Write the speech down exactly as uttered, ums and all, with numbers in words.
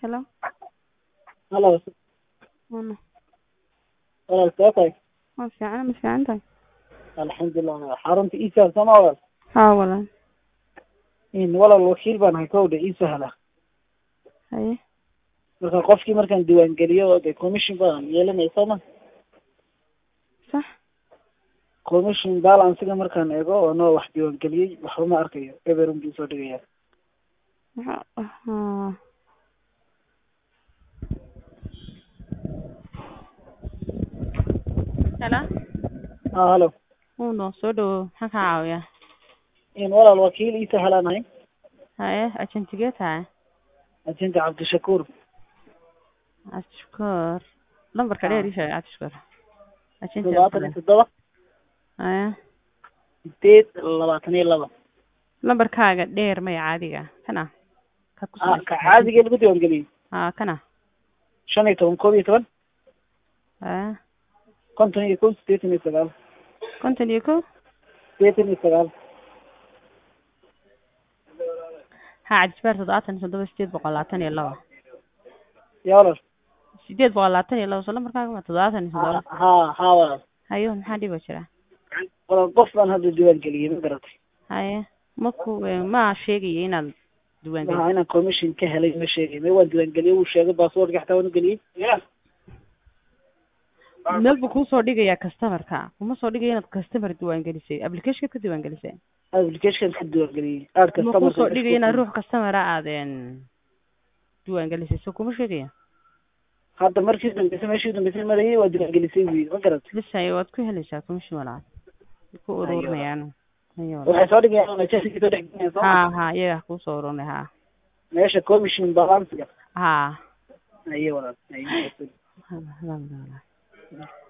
Hello. Hello. Ano. Walaal see tahay Waa fiican ma fiican tahay? alxamdulilah xarunta iisa sama walaal Haa walaal. in walaal wakiil baan hay kowdha iisa hala Haye. marka qofkii markaan diiwaan geliyo dee commission baan yeelanaysa ma Sax. commission balancega markaan eego oo noo wax diiwaan geliyey waxba ma arkayo eberon buu soo dhigaya Waxa ahaa. Hello. ah halo Uu noo soo dhawo maxaa ka caawiya? in walaal wakiil iisa halaanahay Haye ajentigee tahay? ajinta cabdishakuur Ashkur. Lambarka dheer ii sheeg Ashkur. Ajinta. todobaatan iyo toddoba Haye. sideed labaatan iyo laba Lambarkaaga dheer may caadiga kana ka ku ah ka caadiga lagu diiwaan geliyey haa kana shan iyo toban koob iyo toban haa konton iyo kow sideetan iyo sagaal konton iyo kow sideetan iyo sagaal haa cajisbaar toddobaatan iyo toddoba sideed boqol labaatan iyo laba ya walaal sideed boqol labaatan iyo laba soo lambarkaaga ma toddobaatan iyo toddoba ha ha walaal hayo maxaa dhiba jira walaal qof baan hadda diiwaan geliyey ma garatay haye maku ma sheegaya inaad diiwaan waxa gelin inaan commission ka helay ma sheegay ma waan diiwaan geliyey wuu sheegay passwordka xataa waan u geliyey meel buu kuu soo dhigayaa customerka kuma soo dhigaya inaad customer diiwaan gelisay application ka diiwaan gelisay application ka diiwaan geliyey aad ma customer kuu soo dhigaya inaad ruux customer ah aadeen diiwaan gelisay soo kuma sheegaya hadda markii dambeysay meeshii dambeysay marayay waa diiwaan gelisay wiil ma garatay bis haye waad ku helaysaa commission walaal ku ururinayaan hayo waxay soo dhigayaan meesha soo dhex gelinayaan soo haa haa iyaga kuu soo ururinay haa meesha commission balance haa ayo walaal ayo alhamdulillah